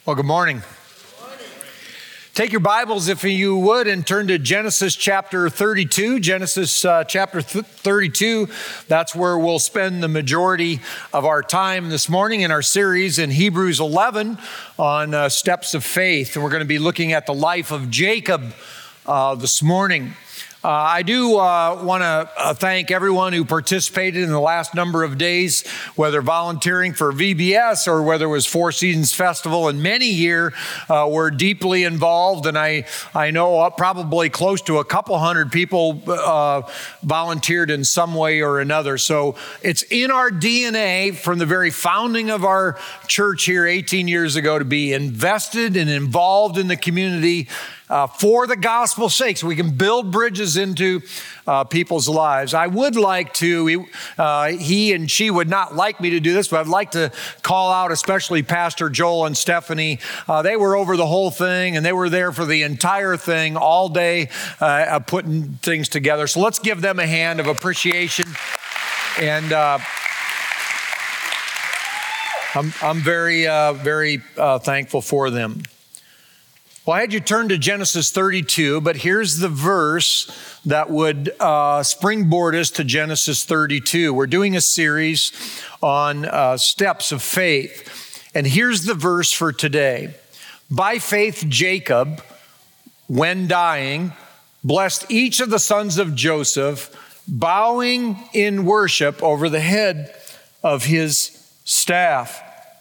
Well, good morning. Take your Bibles, if you would, and turn to Genesis chapter 32. Genesis chapter 32, that's where we'll spend the majority of our time this morning in our series in Hebrews 11 on steps of faith. And we're going to be looking at the life of Jacob this morning. I do want to thank everyone who participated in the last number of days, whether volunteering for VBS or whether it was Four Seasons Festival, and many here were deeply involved. And I know probably close to a couple hundred people volunteered in some way or another. So it's in our DNA from the very founding of our church here 18 years ago to be invested and involved in the community for the gospel's sake, so we can build bridges into people's lives. I would like to, he and she would not like me to do this, but I'd like to call out especially Pastor Joel and Stephanie. They were over the whole thing, and they were there for the entire thing all day, putting things together. So let's give them a hand of appreciation. And I'm very thankful for them. Well, I had you turn to Genesis 32, but here's the verse that would springboard us to Genesis 32. We're doing a series on steps of faith. And here's the verse for today. By faith, Jacob, when dying, blessed each of the sons of Joseph, bowing in worship over the head of his staff.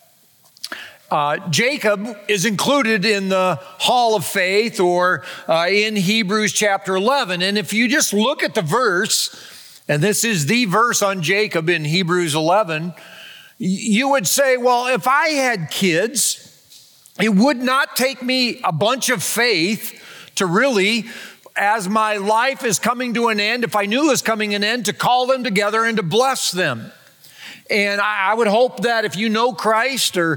Jacob is included in the Hall of Faith or in Hebrews chapter 11. And if you just look at the verse, and this is the verse on Jacob in Hebrews 11, you would say, well, if I had kids, it would not take me a bunch of faith to really, as my life is coming to an end, if I knew it was coming to an end, to call them together and to bless them. And I would hope that if you know Christ or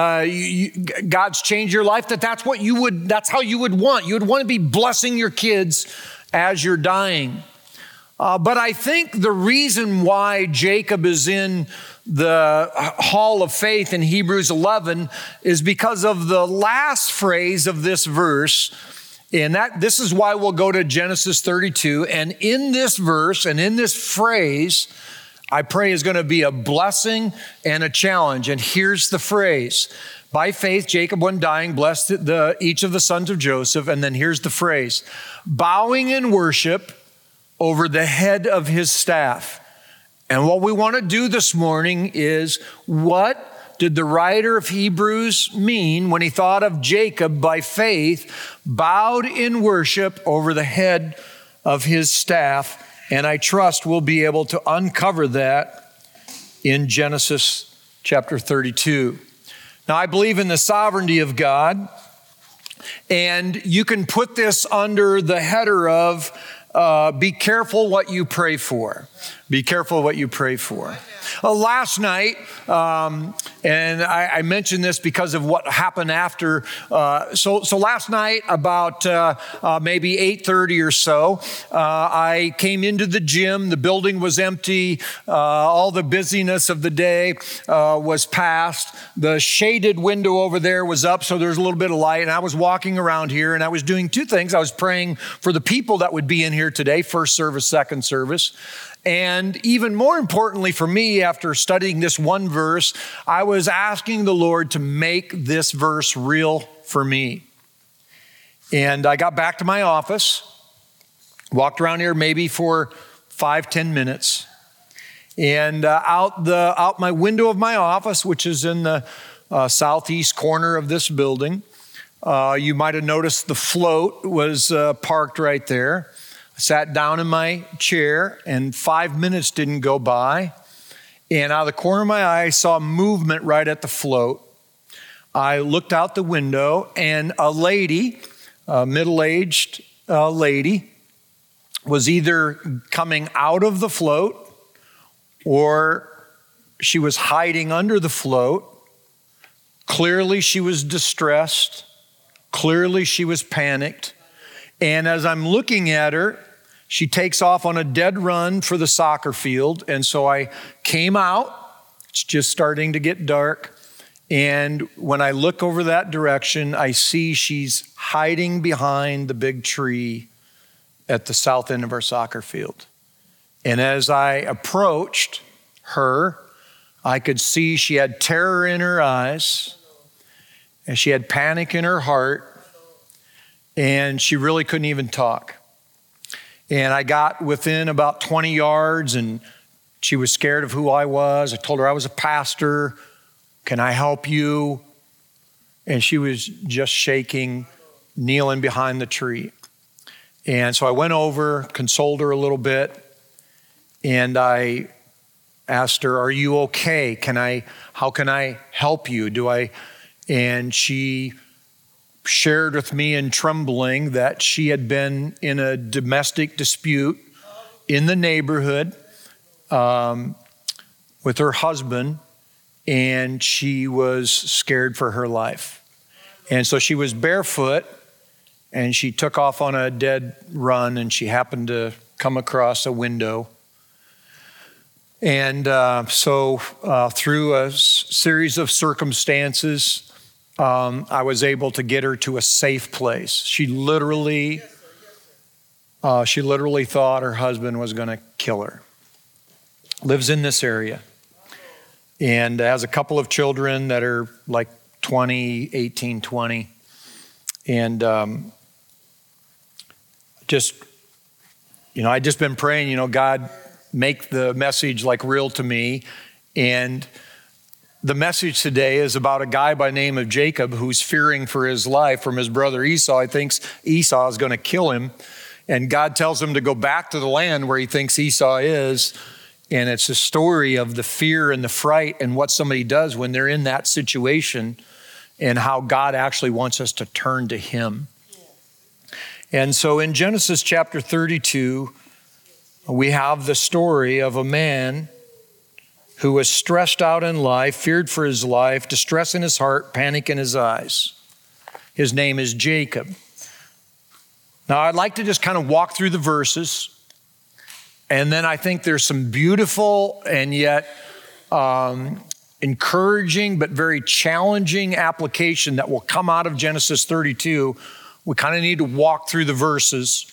God's changed your life, that's how you would want. You would want to be blessing your kids as you're dying. But I think the reason why Jacob is in the Hall of Faith in Hebrews 11 is because of the last phrase of this verse. And this is why we'll go to Genesis 32. And in this verse and in this phrase, I pray is going to be a blessing and a challenge. And here's the phrase. By faith, Jacob, when dying, blessed each of the sons of Joseph. And then here's the phrase. Bowing in worship over the head of his staff. And what we want to do this morning is, what did the writer of Hebrews mean when he thought of Jacob by faith, bowed in worship over the head of his staff? And I trust we'll be able to uncover that in Genesis chapter 32. Now, I believe in the sovereignty of God, and you can put this under the header of be careful what you pray for. Be careful what you pray for. Last night, and I mentioned this because of what happened after. So last night, about maybe 8:30 or so, I came into the gym. The building was empty. All the busyness of the day was past. The shaded window over there was up, so there's a little bit of light. And I was walking around here, and I was doing two things. I was praying for the people that would be in here today, first service, second service. And even more importantly for me, after studying this one verse, I was asking the Lord to make this verse real for me. And I got back to my office, walked around here maybe for 5-10 minutes. And out my window of my office, which is in the southeast corner of this building, you might have noticed the float was parked right there. I sat down in my chair, and 5 minutes didn't go by. And out of the corner of my eye, I saw movement right at the float. I looked out the window, and a lady, a middle-aged lady, was either coming out of the float or she was hiding under the float. Clearly, she was distressed. Clearly, she was panicked. And as I'm looking at her, she takes off on a dead run for the soccer field. And so I came out. It's just starting to get dark. And when I look over that direction, I see she's hiding behind the big tree at the south end of our soccer field. And as I approached her, I could see she had terror in her eyes, and she had panic in her heart, and she really couldn't even talk. And I got within about 20 yards, and she was scared of who I was. I told her I was a pastor. Can I help you? And she was just shaking, kneeling behind the tree. And so I went over, consoled her a little bit, and I asked her, "Are you okay? How can I help you? And she shared with me in trembling that she had been in a domestic dispute in the neighborhood with her husband, and she was scared for her life. And so she was barefoot, and she took off on a dead run, and she happened to come across a window. And so through a series of circumstances, I was able to get her to a safe place. She literally thought her husband was going to kill her. Lives in this area and has a couple of children that are like 18, 20. And I'd just been praying, God, make the message like real to me. And the message today is about a guy by the name of Jacob who's fearing for his life from his brother Esau. He thinks Esau is going to kill him. And God tells him to go back to the land where he thinks Esau is. And it's a story of the fear and the fright and what somebody does when they're in that situation and how God actually wants us to turn to him. And so in Genesis chapter 32, we have the story of a man who was stressed out in life, feared for his life, distress in his heart, panic in his eyes. His name is Jacob. Now, I'd like to just kind of walk through the verses, and then I think there's some beautiful and yet encouraging but very challenging application that will come out of Genesis 32. We kind of need to walk through the verses.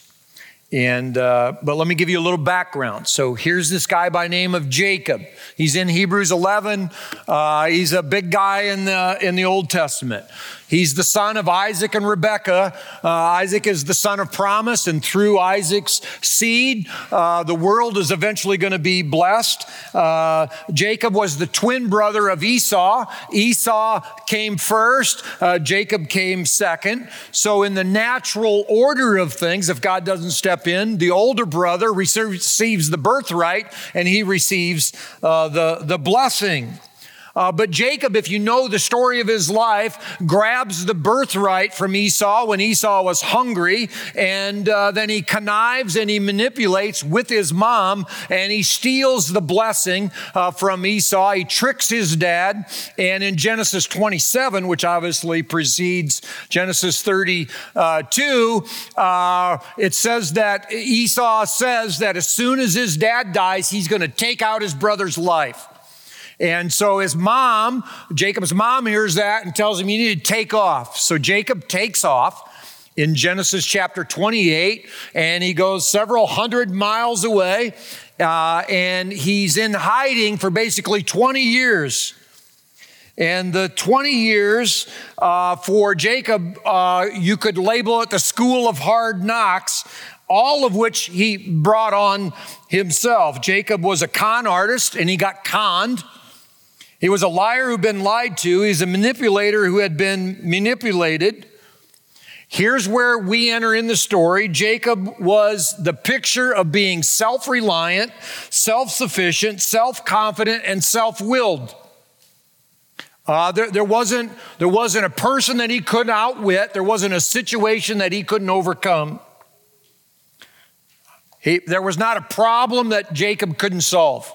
But let me give you a little background. So here's this guy by name of Jacob. He's in Hebrews 11. He's a big guy in the Old Testament. He's the son of Isaac and Rebekah. Isaac is the son of promise, and through Isaac's seed, the world is eventually going to be blessed. Jacob was the twin brother of Esau. Esau came first. Jacob came second. So in the natural order of things, if God doesn't step in, the older brother receives the birthright, and he receives the blessing. But Jacob, if you know the story of his life, grabs the birthright from Esau when Esau was hungry, and then he connives and he manipulates with his mom, and he steals the blessing from Esau. He tricks his dad, and in Genesis 27, which obviously precedes Genesis 32, it says that Esau says that as soon as his dad dies, he's going to take out his brother's life. And so his mom, Jacob's mom, hears that and tells him, you need to take off. So Jacob takes off in Genesis chapter 28, and he goes several hundred miles away, and he's in hiding for basically 20 years. And the 20 years for Jacob, you could label it the school of hard knocks, all of which he brought on himself. Jacob was a con artist, and he got conned. He was a liar who'd been lied to. He's a manipulator who had been manipulated. Here's where we enter in the story. Jacob was the picture of being self-reliant, self-sufficient, self-confident, and self-willed. There wasn't a person that he couldn't outwit. There wasn't a situation that he couldn't overcome. There was not a problem that Jacob couldn't solve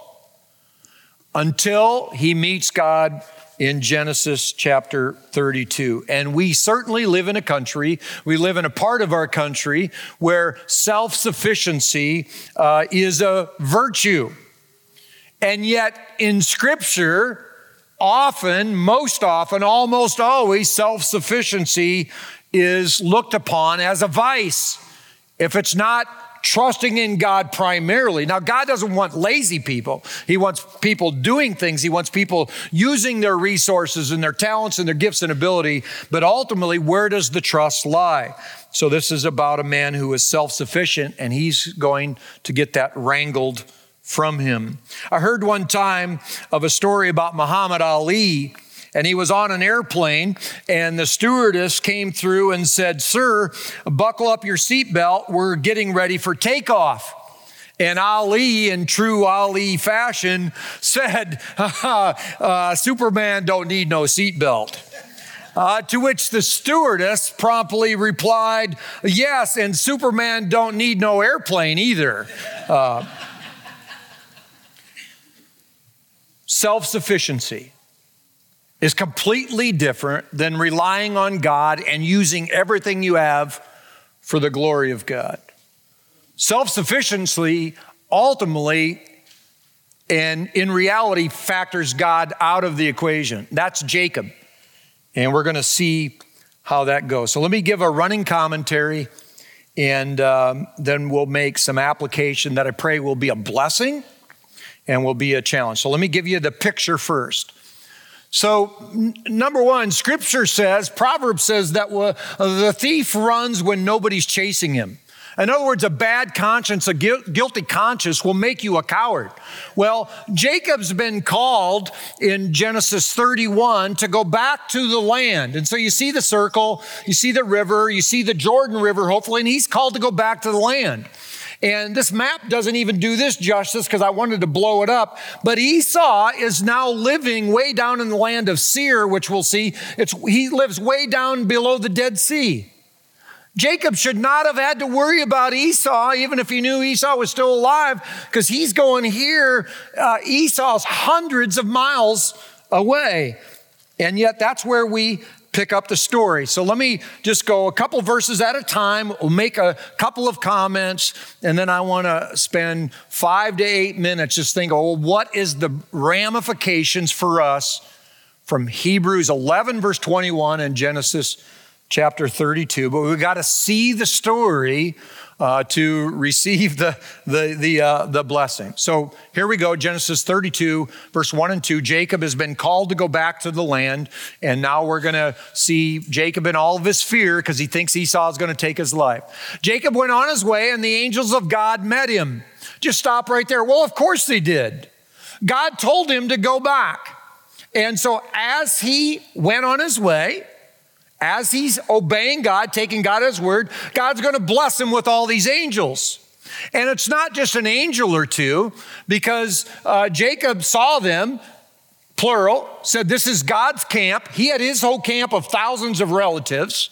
until he meets God in Genesis chapter 32. And we certainly live in a country, we live in a part of our country where self-sufficiency is a virtue. And yet in Scripture, often, most often, almost always, self-sufficiency is looked upon as a vice. If it's not trusting in God primarily. Now, God doesn't want lazy people. He wants people doing things. He wants people using their resources and their talents and their gifts and ability. But ultimately, where does the trust lie? So this is about a man who is self-sufficient, and he's going to get that wrangled from him. I heard one time of a story about Muhammad Ali, and he was on an airplane, and the stewardess came through and said, "Sir, buckle up your seatbelt. We're getting ready for takeoff." And Ali, in true Ali fashion, said, "Superman don't need no seatbelt." To which the stewardess promptly replied, "Yes, and Superman don't need no airplane either." Self-sufficiency is completely different than relying on God and using everything you have for the glory of God. Self-sufficiency ultimately and in reality factors God out of the equation. That's Jacob. And we're going to see how that goes. So let me give a running commentary, and then we'll make some application that I pray will be a blessing and will be a challenge. So let me give you the picture first. So number one, Scripture says, Proverbs says that the thief runs when nobody's chasing him. In other words, a bad conscience, a guilty conscience will make you a coward. Well, Jacob's been called in Genesis 31 to go back to the land. And so you see the circle, you see the river, you see the Jordan River, hopefully, and he's called to go back to the land. And this map doesn't even do this justice because I wanted to blow it up. But Esau is now living way down in the land of Seir, which we'll see. He lives way down below the Dead Sea. Jacob should not have had to worry about Esau, even if he knew Esau was still alive, because he's going here. Esau's hundreds of miles away. And yet that's where we pick up the story. So let me just go a couple verses at a time. We'll make a couple of comments, and then I want to spend 5 to 8 minutes just thinking, well, what is the ramifications for us from Hebrews 11, verse 21 and Genesis chapter 32. But we've got to see the story to receive the blessing. So here we go, Genesis 32, verse 1 and 2. Jacob has been called to go back to the land, and now we're going to see Jacob in all of his fear because he thinks Esau is going to take his life. Jacob went on his way, and the angels of God met him. Just stop right there. Well, of course they did. God told him to go back. And so as he went on his way, as he's obeying God, taking God at his word, God's going to bless him with all these angels. And it's not just an angel or two, because Jacob saw them, plural, said this is God's camp. He had his whole camp of thousands of relatives.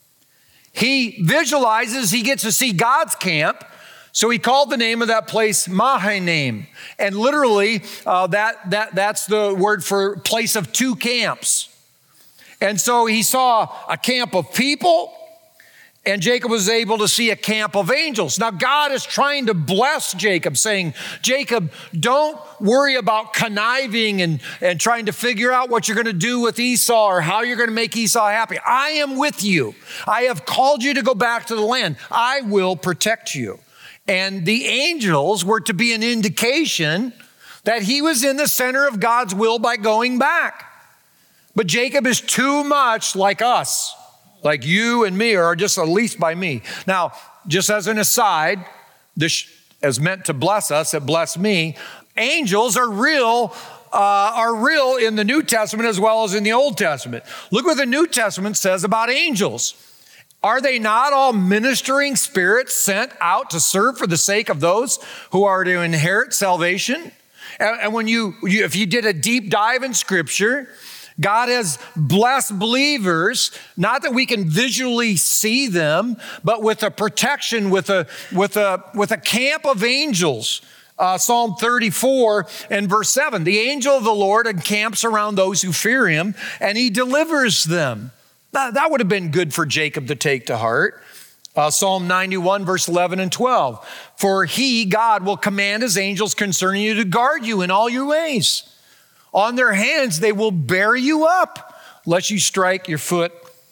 He visualizes, he gets to see God's camp. So he called the name of that place Mahanaim. And literally, that's the word for place of two camps. And so he saw a camp of people, and Jacob was able to see a camp of angels. Now, God is trying to bless Jacob, saying, Jacob, don't worry about conniving and trying to figure out what you're going to do with Esau or how you're going to make Esau happy. I am with you. I have called you to go back to the land. I will protect you. And the angels were to be an indication that he was in the center of God's will by going back. But Jacob is too much like us, like you and me, or just at least by me. Now, just as an aside, this is meant to bless us, it blessed me. Angels are real in the New Testament as well as in the Old Testament. Look what the New Testament says about angels. Are they not all ministering spirits sent out to serve for the sake of those who are to inherit salvation? And when if you did a deep dive in Scripture, God has blessed believers, not that we can visually see them, but with a protection, with a camp of angels. Psalm 34 and verse 7, the angel of the Lord encamps around those who fear him, and he delivers them. That would have been good for Jacob to take to heart. Psalm 91, verse 11 and 12. For he, God, will command his angels concerning you to guard you in all your ways. On their hands they will bear you up, lest you strike your foot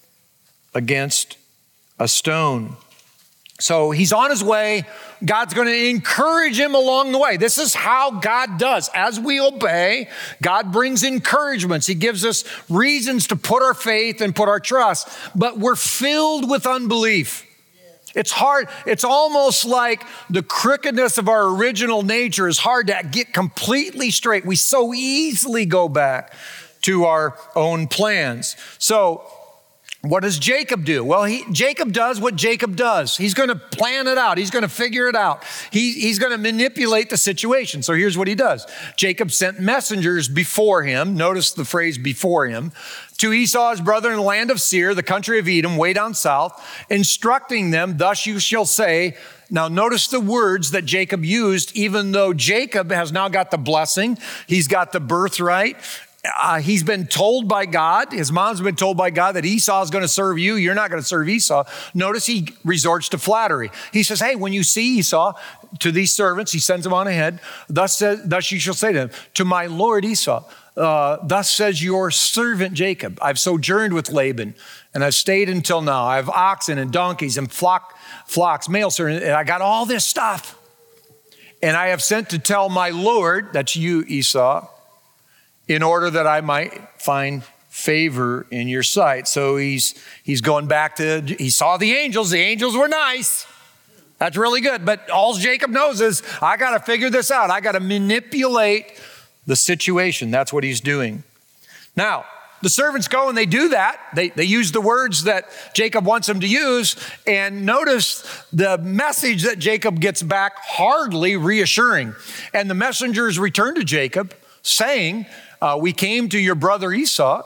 against a stone. So he's on his way. God's going to encourage him along the way. This is how God does. As we obey, God brings encouragements. He gives us reasons to put our faith and put our trust, but we're filled with unbelief. It's hard. It's almost like the crookedness of our original nature is hard to get completely straight. We so easily go back to our own plans. So what does Jacob do? Well, Jacob does what Jacob does. He's going to plan it out. He's going to figure it out. He's going to manipulate the situation. So here's what he does. Jacob sent messengers before him. Notice the phrase before him. To Esau, his brother, in the land of Seir, the country of Edom, way down south, instructing them, thus you shall say. Now notice the words that Jacob used, even though Jacob has now got the blessing. He's got the birthright. He's been told by God, his mom's been told by God that Esau is going to serve you. You're not going to serve Esau. Notice he resorts to flattery. He says, hey, when you see Esau, to these servants, he sends them on ahead. Thus you shall say to them, to my Lord Esau, thus says your servant Jacob, I've sojourned with Laban and I've stayed until now. I have oxen and donkeys and flocks, male servants, and I got all this stuff. And I have sent to tell my Lord, that's you, Esau, in order that I might find favor in your sight. So he's going back to, he saw the angels. The angels were nice. That's really good. But all Jacob knows is, I got to figure this out. I got to manipulate the situation. That's what he's doing. Now, the servants go and they do that. They use the words that Jacob wants them to use. And notice the message that Jacob gets back hardly reassuring. And the messengers return to Jacob saying, we came to your brother Esau.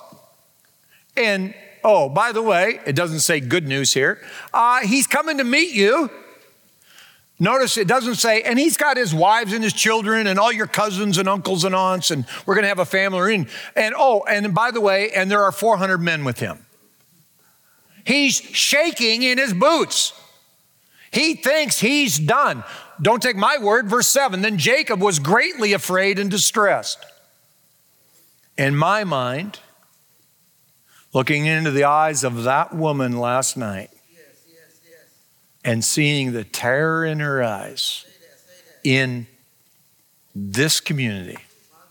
And, oh, by the way, it doesn't say good news here. He's coming to meet you. Notice it doesn't say, and he's got his wives and his children and all your cousins and uncles and aunts, and we're going to have a family reunion. And by the way, and there are 400 men with him. He's shaking in his boots. He thinks he's done. Don't take my word. Verse 7, then Jacob was greatly afraid and distressed. In my mind, looking into the eyes of that woman last night and seeing the terror in her eyes in this community,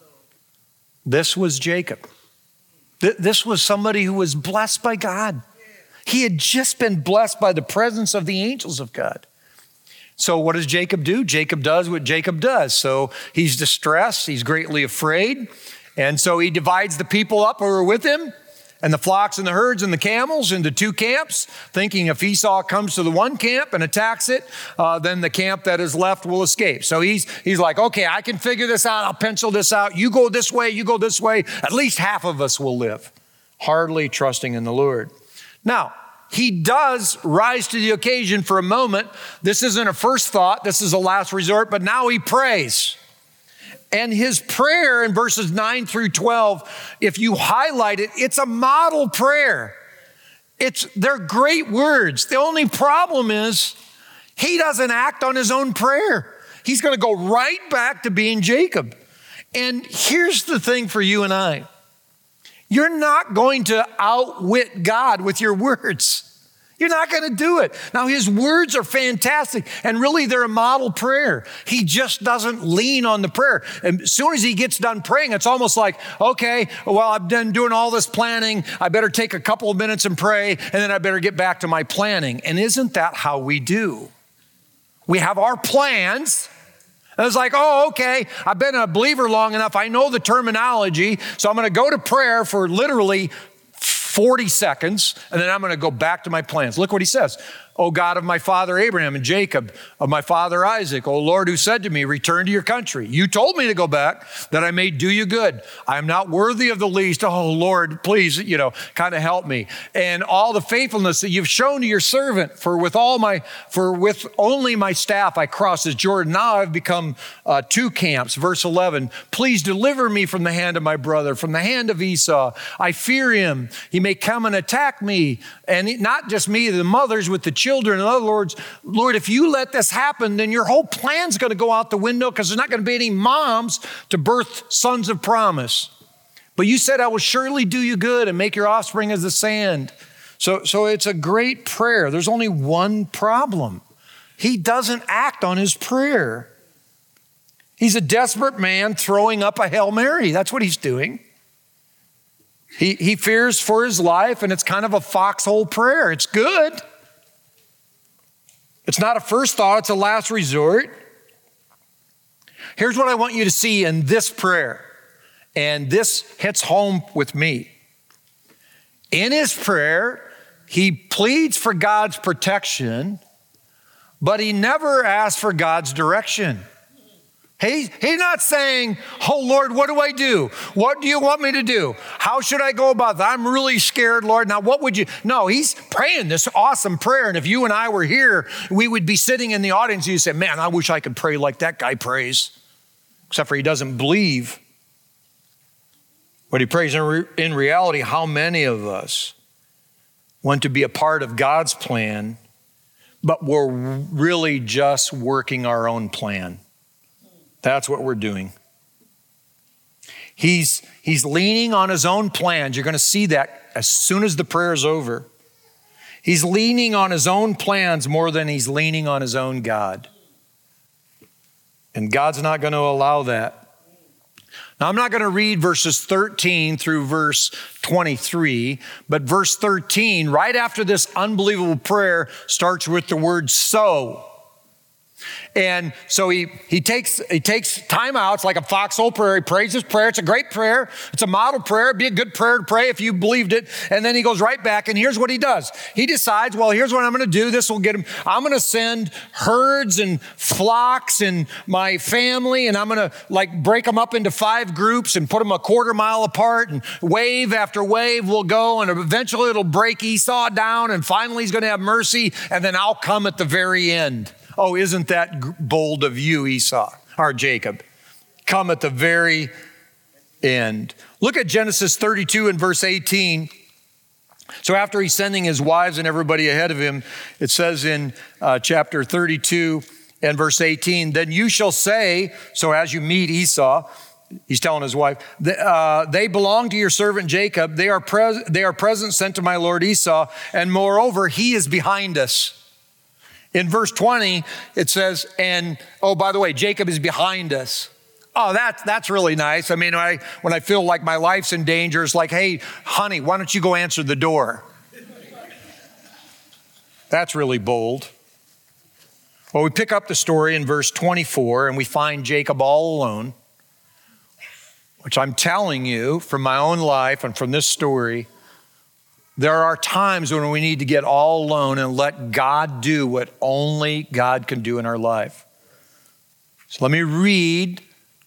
this was Jacob. This was somebody who was blessed by God. He had just been blessed by the presence of the angels of God. So what does Jacob do? Jacob does what Jacob does. So he's distressed. He's greatly afraid. And so he divides the people up who are with him and the flocks and the herds and the camels into two camps, thinking if Esau comes to the one camp and attacks it, then the camp that is left will escape. So he's like, okay, I can figure this out. I'll pencil this out. You go this way, you go this way. At least half of us will live, hardly trusting in the Lord. Now, he does rise to the occasion for a moment. This isn't a first thought. This is a last resort, but now he prays. And his prayer in verses 9 through 12, if you highlight it, it's a model prayer. They're great words. The only problem is he doesn't act on his own prayer. He's going to go right back to being Jacob. And here's the thing for you and I. You're not going to outwit God with your words. You're not going to do it. Now, his words are fantastic, and really they're a model prayer. He just doesn't lean on the prayer. And as soon as he gets done praying, it's almost like, okay, well, I've been doing all this planning. I better take a couple of minutes and pray, and then I better get back to my planning. And isn't that how we do? We have our plans. And it's like, oh, okay, I've been a believer long enough. I know the terminology, so I'm going to go to prayer for literally 40 seconds, and then I'm going to go back to my plans. Look what he says. O God of my father Abraham and Jacob, of my father Isaac, O Lord, who said to me, return to your country. You told me to go back that I may do you good. I am not worthy of the least. Oh Lord, please, kind of help me. And all the faithfulness that you've shown to your servant, for with only my staff I crossed this Jordan. Now I've become two camps. Verse 11, please deliver me from the hand of my brother, from the hand of Esau. I fear him. He may come and attack me. And not just me, the mothers with the children. In other words, Lord, if you let this happen, then your whole plan's going to go out the window because there's not going to be any moms to birth sons of promise. But you said, I will surely do you good and make your offspring as the sand. So it's a great prayer. There's only one problem. He doesn't act on his prayer. He's a desperate man throwing up a Hail Mary. That's what he's doing. He fears for his life, and it's kind of a foxhole prayer. It's good. It's not a first thought, it's a last resort. Here's what I want you to see in this prayer, and this hits home with me. In his prayer, he pleads for God's protection, but he never asks for God's direction. He's not saying, oh, Lord, what do I do? What do you want me to do? How should I go about that? I'm really scared, Lord. Now, what would you? No, he's praying this awesome prayer. And if you and I were here, we would be sitting in the audience and you'd say, man, I wish I could pray like that guy prays. Except for he doesn't believe. But he prays in reality. How many of us want to be a part of God's plan, but we're really just working our own plan? That's what we're doing. He's leaning on his own plans. You're going to see that as soon as the prayer is over. He's leaning on his own plans more than he's leaning on his own God. And God's not going to allow that. Now, I'm not going to read verses 13 through verse 23, but verse 13, right after this unbelievable prayer, starts with the word so. And so he takes time out. It's like a foxhole prayer. He prays his prayer. It's a great prayer. It's a model prayer. It'd be a good prayer to pray if you believed it. And then he goes right back, and here's what he does. He decides, well, here's what I'm going to do. This will get him. I'm going to send herds and flocks and my family, and I'm going to break them up into 5 groups and put them a quarter mile apart, and wave after wave will go, and eventually it'll break Esau down, and finally he's going to have mercy, and then I'll come at the very end. Oh, isn't that bold of you, Esau, or Jacob? Come at the very end. Look at Genesis 32 and verse 18. So after he's sending his wives and everybody ahead of him, it says in chapter 32 and verse 18, then you shall say, so as you meet Esau, he's telling his wife, they belong to your servant Jacob. They are presents sent to my lord Esau, and moreover, he is behind us. In verse 20, it says, and oh, by the way, Jacob is behind us. Oh, that's really nice. I mean, when I feel like my life's in danger, it's like, hey, honey, why don't you go answer the door? That's really bold. Well, we pick up the story in verse 24, and we find Jacob all alone, which I'm telling you from my own life and from this story, there are times when we need to get all alone and let God do what only God can do in our life. So let me read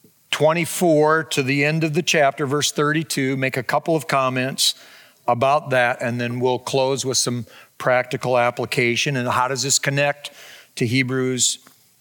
24 to the end of the chapter, verse 32, make a couple of comments about that, and then we'll close with some practical application. And how does this connect to Hebrews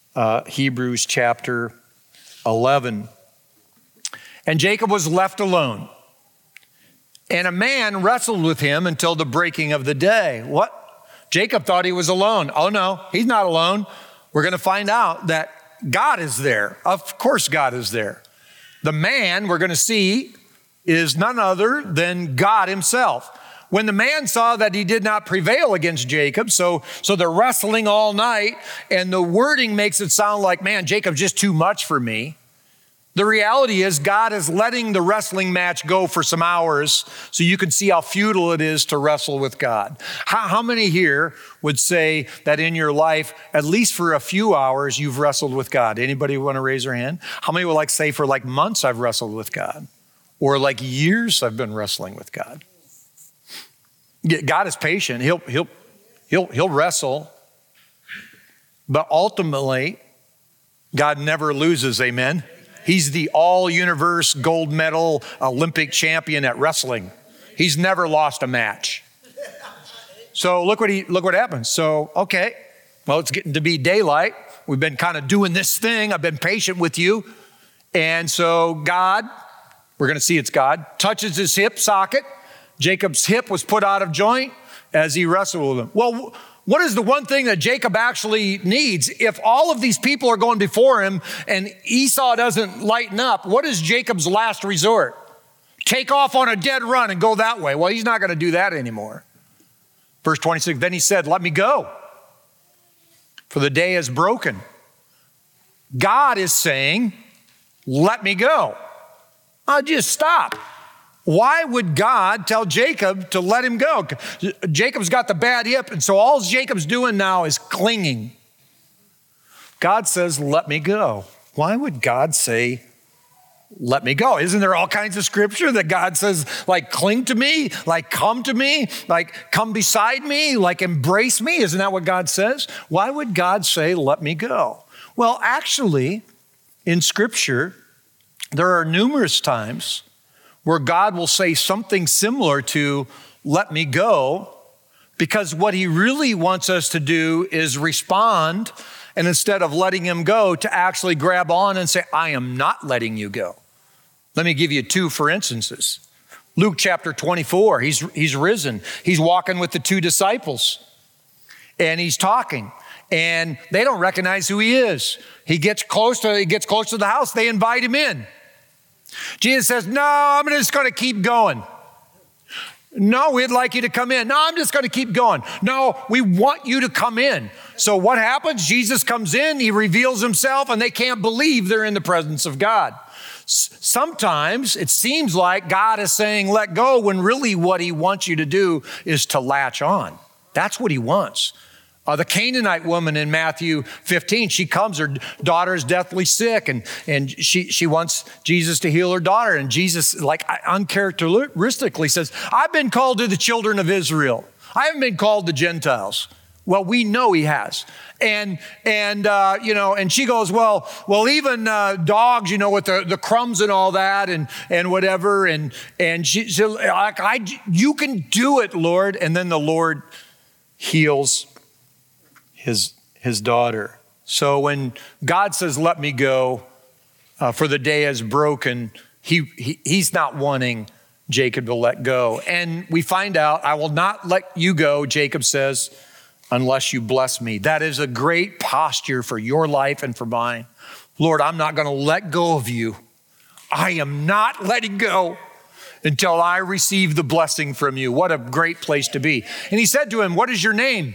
chapter 11? And Jacob was left alone. And a man wrestled with him until the breaking of the day. What? Jacob thought he was alone. Oh no, he's not alone. We're going to find out that God is there. Of course God is there. The man we're going to see is none other than God himself. When the man saw that he did not prevail against Jacob, so they're wrestling all night, and the wording makes it sound like, man, Jacob's just too much for me. The reality is God is letting the wrestling match go for some hours so you can see how futile it is to wrestle with God. How many here would say that in your life, at least for a few hours, you've wrestled with God? Anybody want to raise their hand? How many would say for months I've wrestled with God? Or years I've been wrestling with God? God is patient. He'll wrestle. But ultimately, God never loses, amen? He's the all-universe gold medal Olympic champion at wrestling. He's never lost a match. So look what happens. So, okay, well, it's getting to be daylight. We've been kind of doing this thing. I've been patient with you. And so God, we're going to see it's God, touches his hip socket. Jacob's hip was put out of joint as he wrestled with him. Well, what is the one thing that Jacob actually needs? If all of these people are going before him and Esau doesn't lighten up, what is Jacob's last resort? Take off on a dead run and go that way. Well, he's not going to do that anymore. Verse 26, then he said, let me go, for the day is broken. God is saying, let me go. I'll just stop. Why would God tell Jacob to let him go? Jacob's got the bad hip, and so all Jacob's doing now is clinging. God says, let me go. Why would God say, let me go? Isn't there all kinds of scripture that God says, like, cling to me, like, come to me, like, come beside me, like, embrace me? Isn't that what God says? Why would God say, let me go? Well, actually, in scripture, there are numerous times where God will say something similar to, let me go, because what he really wants us to do is respond, and instead of letting him go, to actually grab on and say, I am not letting you go. Let me give you two for instances. Luke chapter 24, he's risen. He's walking with the two disciples, and he's talking, and they don't recognize who he is. He gets close to the house. They invite him in. Jesus says, no, I'm just going to keep going. No, we'd like you to come in. No, I'm just going to keep going. No, we want you to come in. So what happens? Jesus comes in, he reveals himself, and they can't believe they're in the presence of God. Sometimes it seems like God is saying, let go, when really what he wants you to do is to latch on. That's what he wants. The Canaanite woman in Matthew 15, she comes, her daughter is deathly sick, and she wants Jesus to heal her daughter. And Jesus, like, uncharacteristically says, I've been called to the children of Israel. I haven't been called to Gentiles. Well, we know he has. And she goes, well, even dogs, with the crumbs and all that and whatever. And she like, you can do it, Lord. And then the Lord heals his daughter. So when God says, let me go, for the day is broken, he's not wanting Jacob to let go. And we find out, I will not let you go, Jacob says, unless you bless me. That is a great posture for your life and for mine. Lord, I'm not going to let go of you. I am not letting go until I receive the blessing from you. What a great place to be. And he said to him, what is your name?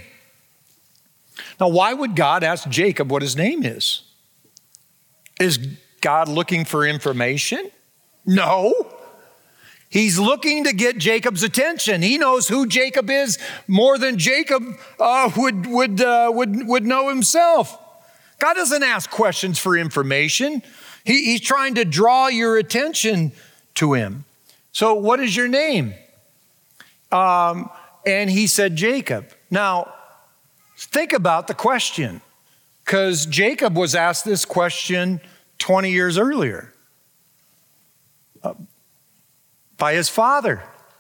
Now, why would God ask Jacob what his name is? Is God looking for information? No. He's looking to get Jacob's attention. He knows who Jacob is more than Jacob would know himself. God doesn't ask questions for information. He's trying to draw your attention to him. So what is your name? And he said, Jacob. Now, think about the question, because Jacob was asked this question 20 years earlier by his father.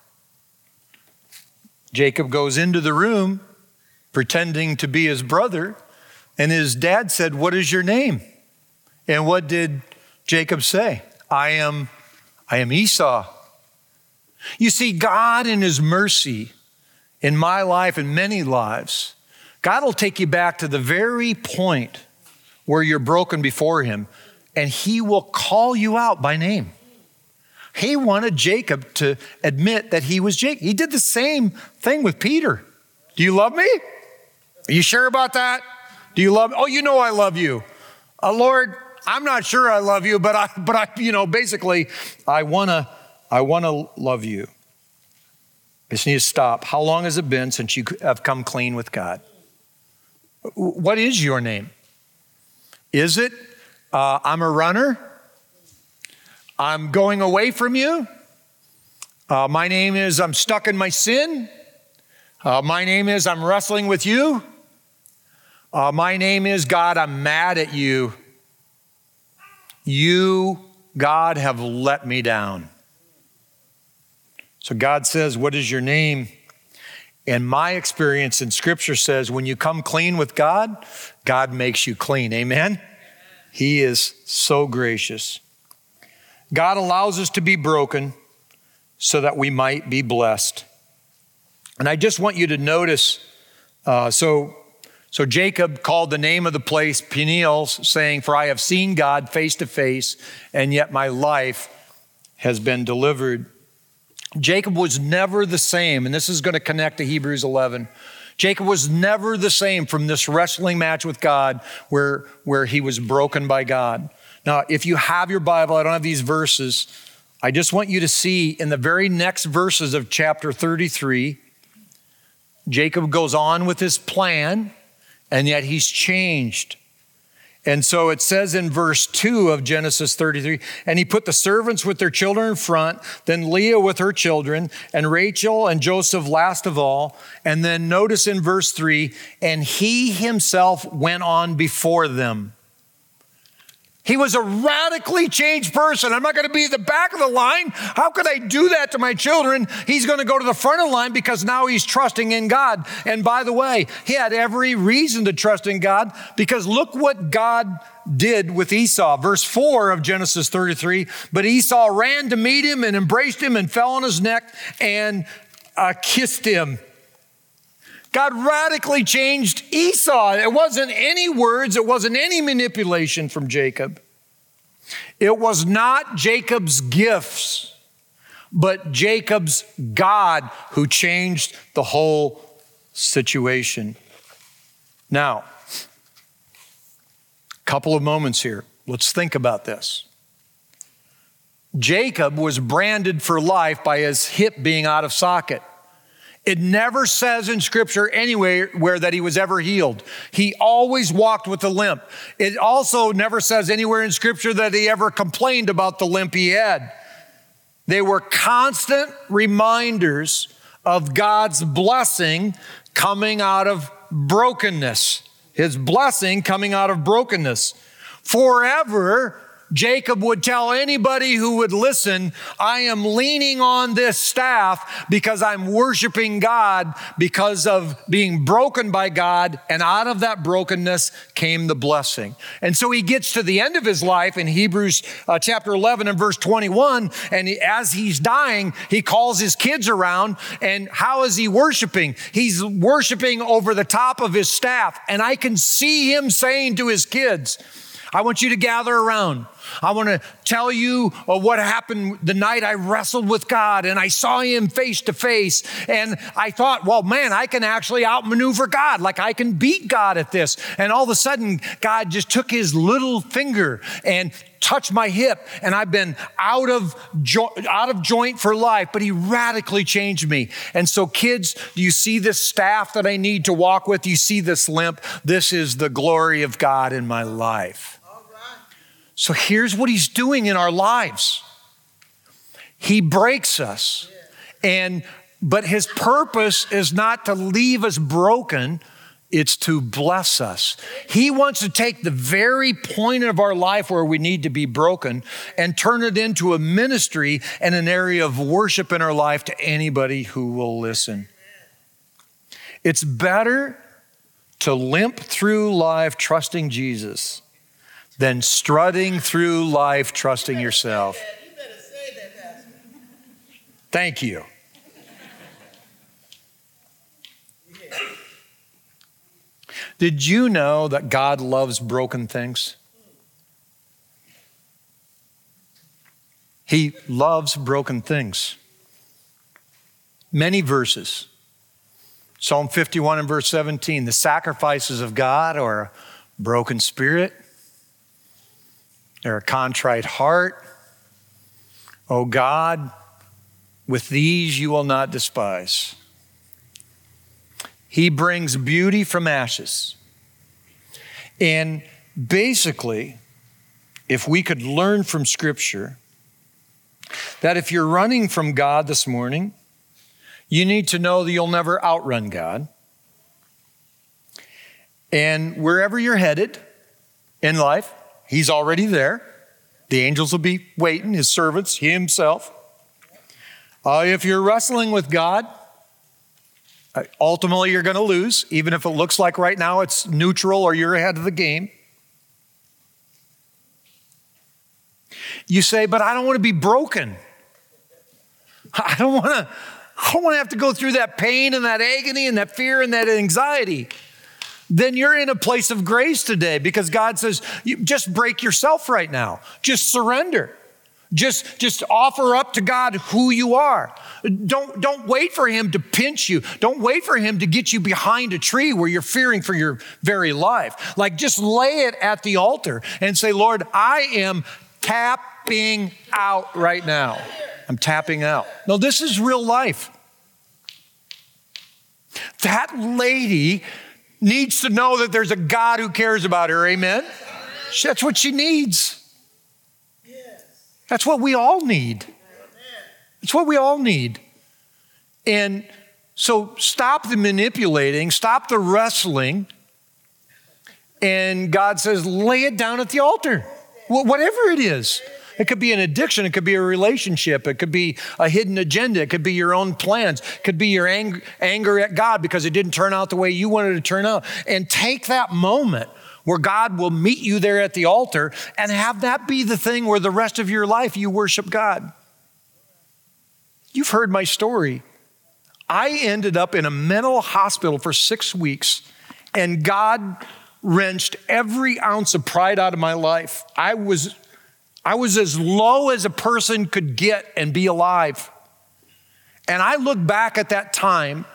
Jacob goes into the room pretending to be his brother, and his dad said, what is your name? And what did Jacob say? I am Esau. You see, God in his mercy, in my life and many lives, God will take you back to the very point where you're broken before him, and he will call you out by name. He wanted Jacob to admit that he was Jacob. He did the same thing with Peter. Do you love me? Are you sure about that? Do you love me? Oh, you know I love you. Lord, I'm not sure I love you, but I basically, I want to love you. I just need to stop. How long has it been since you have come clean with God? What is your name? Is it, I'm a runner? I'm going away from you? My name is, I'm stuck in my sin? My name is, I'm wrestling with you? My name is, God, I'm mad at you. You, God, have let me down. So God says, what is your name? And my experience in scripture says, when you come clean with God, God makes you clean. Amen? He is so gracious. God allows us to be broken so that we might be blessed. And I just want you to notice, so Jacob called the name of the place Peniel, saying, for I have seen God face to face, and yet my life has been delivered. Jacob was never the same, and this is going to connect to Hebrews 11. Jacob was never the same from this wrestling match with God where he was broken by God. Now, if you have your Bible, I don't have these verses. I just want you to see in the very next verses of chapter 33, Jacob goes on with his plan, and yet he's changed. And so it says in verse 2 of Genesis 33, and he put the servants with their children in front, then Leah with her children, and Rachel and Joseph last of all. And then notice in verse 3, and he himself went on before them. He was a radically changed person. I'm not going to be at the back of the line. How could I do that to my children? He's going to go to the front of the line because now he's trusting in God. And by the way, he had every reason to trust in God because look what God did with Esau. Verse 4 of Genesis 33, but Esau ran to meet him and embraced him and fell on his neck and kissed him. God radically changed Esau. It wasn't any words. It wasn't any manipulation from Jacob. It was not Jacob's gifts, but Jacob's God who changed the whole situation. Now, a couple of moments here. Let's think about this. Jacob was branded for life by his hip being out of socket. It never says in Scripture anywhere that he was ever healed. He always walked with a limp. It also never says anywhere in Scripture that he ever complained about the limp he had. They were constant reminders of God's blessing coming out of brokenness. His blessing coming out of brokenness. Forever, Jacob would tell anybody who would listen, I am leaning on this staff because I'm worshiping God because of being broken by God, and out of that brokenness came the blessing. And so he gets to the end of his life in Hebrews chapter 11 and verse 21, and as he's dying, he calls his kids around, and how is he worshiping? He's worshiping over the top of his staff, and I can see him saying to his kids, I want you to gather around. I want to tell you what happened the night I wrestled with God and I saw him face to face. And I thought, well, man, I can actually outmaneuver God. Like I can beat God at this. And all of a sudden, God just took his little finger and touched my hip. And I've been out of joint for life, but he radically changed me. And so kids, do you see this staff that I need to walk with? You see this limp? This is the glory of God in my life. So here's what he's doing in our lives. He breaks us. But his purpose is not to leave us broken. It's to bless us. He wants to take the very point of our life where we need to be broken and turn it into a ministry and an area of worship in our life to anybody who will listen. It's better to limp through life trusting Jesus than strutting through life trusting yourself. You better say that, Pastor. Thank you. Did you know that God loves broken things? He loves broken things. Many verses. Psalm 51 and verse 17, the sacrifices of God are a broken spirit. They're a contrite heart. O God, with these you will not despise. He brings beauty from ashes. And basically, if we could learn from Scripture that if you're running from God this morning, you need to know that you'll never outrun God. And wherever you're headed in life, he's already there. The angels will be waiting, his servants, he himself. If you're wrestling with God, ultimately you're going to lose, even if it looks like right now it's neutral or you're ahead of the game. You say, but I don't want to be broken. I don't want to have to go through that pain and that agony and that fear and that anxiety. Then you're in a place of grace today because God says, you just break yourself right now. Just surrender. Just offer up to God who you are. Don't wait for him to pinch you. Don't wait for him to get you behind a tree where you're fearing for your very life. Like, just lay it at the altar and say, Lord, I am tapping out right now. I'm tapping out. No, this is real life. That lady needs to know that there's a God who cares about her. Amen? That's what she needs. That's what we all need. It's what we all need. And so stop the manipulating, stop the wrestling. And God says, lay it down at the altar. Whatever it is. It could be an addiction. It could be a relationship. It could be a hidden agenda. It could be your own plans. It could be your anger at God because it didn't turn out the way you wanted it to turn out. And take that moment where God will meet you there at the altar and have that be the thing where the rest of your life you worship God. You've heard my story. I ended up in a mental hospital for 6 weeks, and God wrenched every ounce of pride out of my life. I was as low as a person could get and be alive. And I look back at that time,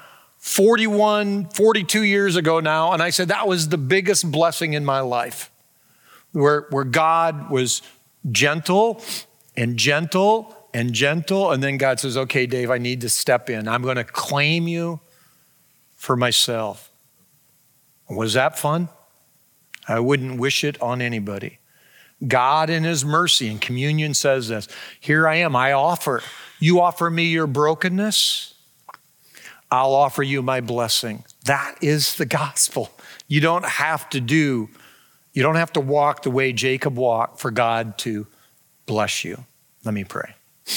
42 years ago now, and I said that was the biggest blessing in my life, where God was gentle and gentle and gentle, and then God says, okay, Dave, I need to step in. I'm going to claim you for myself. Was that fun? I wouldn't wish it on anybody. God in his mercy and communion says this, here I am, you offer me your brokenness, I'll offer you my blessing. That is the gospel. You don't have to walk the way Jacob walked for God to bless you. Let me pray.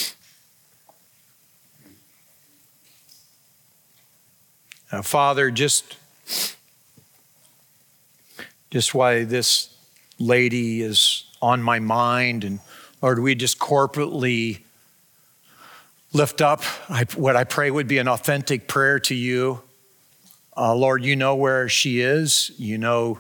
Now, Father, just why this lady is on my mind, and Lord, we just corporately lift up what I pray would be an authentic prayer to you. Lord, you know where she is. You know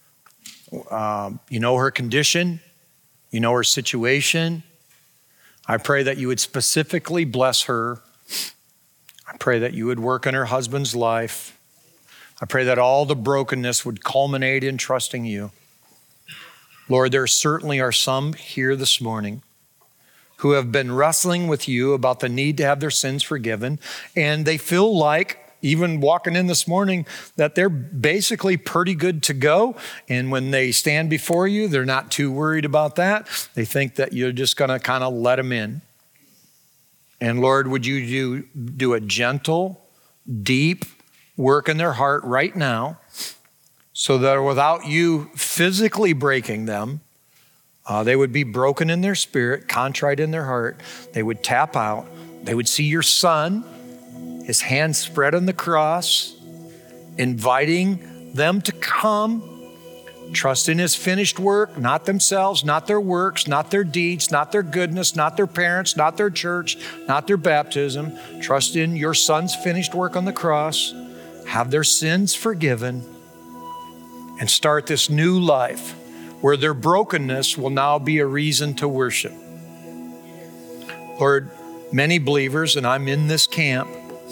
her condition. You know her situation. I pray that you would specifically bless her. I pray that you would work in her husband's life. I pray that all the brokenness would culminate in trusting you. Lord, there certainly are some here this morning who have been wrestling with you about the need to have their sins forgiven, and they feel like, even walking in this morning, that they're basically pretty good to go. And when they stand before you, they're not too worried about that. They think that you're just going to kind of let them in. And Lord, would you do a gentle, deep work in their heart right now, so that without you physically breaking them, they would be broken in their spirit, contrite in their heart. They would tap out. They would see your son, his hands spread on the cross, inviting them to come, trust in his finished work, not themselves, not their works, not their deeds, not their goodness, not their parents, not their church, not their baptism. Trust in your son's finished work on the cross, have their sins forgiven, and start this new life where their brokenness will now be a reason to worship. Lord, many believers, and I'm in this camp,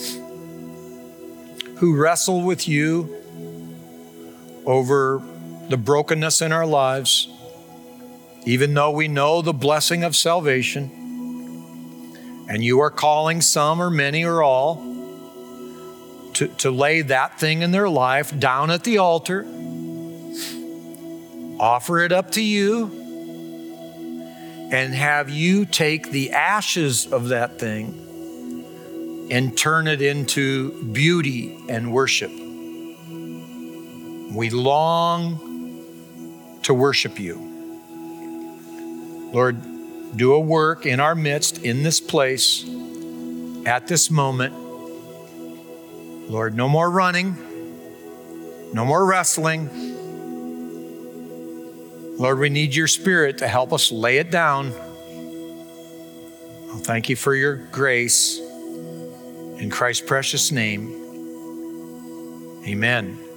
who wrestle with you over the brokenness in our lives, even though we know the blessing of salvation, and you are calling some or many or all to lay that thing in their life down at the altar, offer it up to you, and have you take the ashes of that thing and turn it into beauty and worship. We long to worship you. Lord, do a work in our midst, in this place, at this moment. Lord, no more running, no more wrestling. Lord, we need your Spirit to help us lay it down. Oh, thank you for your grace. In Christ's precious name, amen.